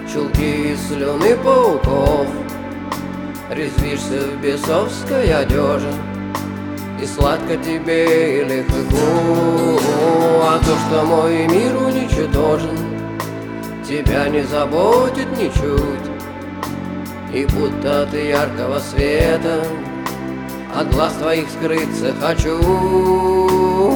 чулки и слюны пауков. Резвишься в бесовской одежде, и сладко тебе и легко. А то, что мой мир уничтожен, тебя не заботит ничуть. И будто от яркого света от глаз твоих скрыться хочу.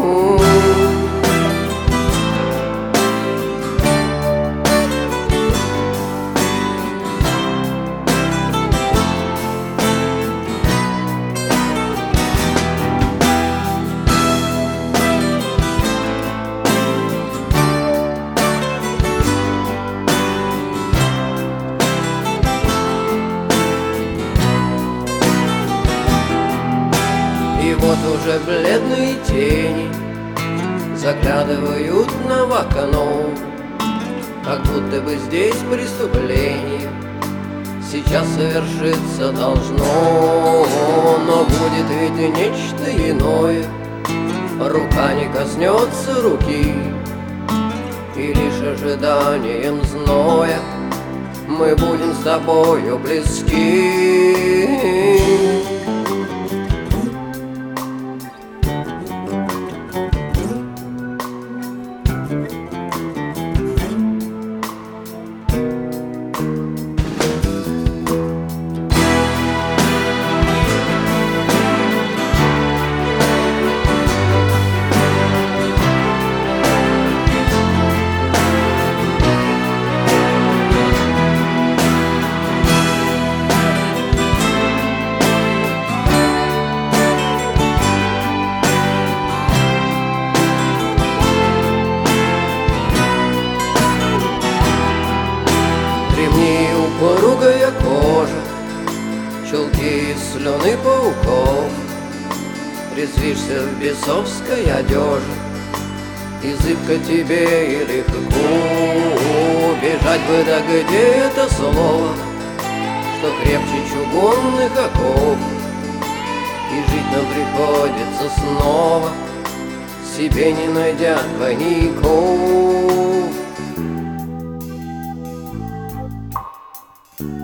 И вот уже бледные тени заглядывают на в окно, как будто бы здесь преступление сейчас совершиться должно. Но будет ведь нечто иное, рука не коснется руки, и лишь ожиданием зноя мы будем с тобою близки. Ремни упругая кожа, чулки из слюны пауков. Резвишься в бесовской одежде, и зыбко тебе и легко. Бежать бы да где это слово, что крепче чугунных оков. И жить нам приходится снова, себе не найдя двойников.